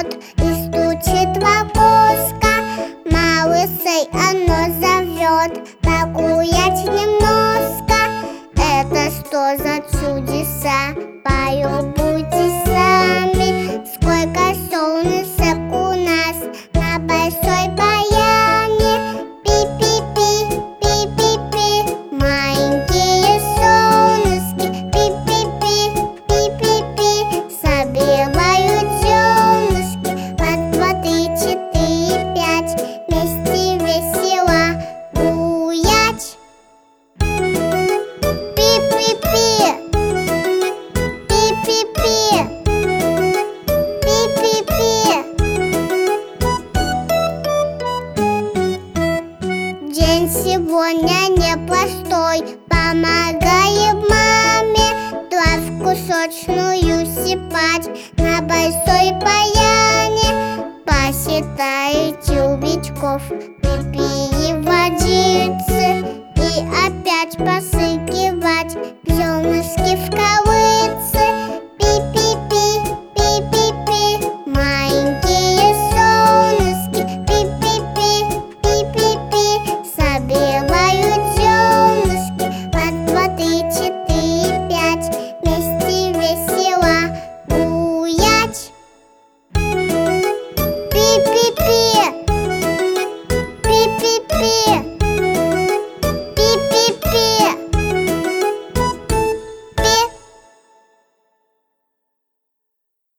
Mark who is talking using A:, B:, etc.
A: зовет и стучит в окошко. Малышей оно зовет погулять немножко. Это что за чудеса? Полюбуйтесь сами, сколько солнышек у нас на большой поляне. Пи-пи-пи, пи-пи-пи, маленькие солнышки. Пи-пи-пи, пи-пи-пи, собирают зернышки. Раз, два, три, четыре, пять, вместе весело гулять. Пи-пи-пи, пи-пи-пи, пи-пи-пи. День сегодня непростой, помогаем маме травку сочную сипать на большой поляне. Посчитает тюбичков, выпили водицы и опять посыкивать зернышки в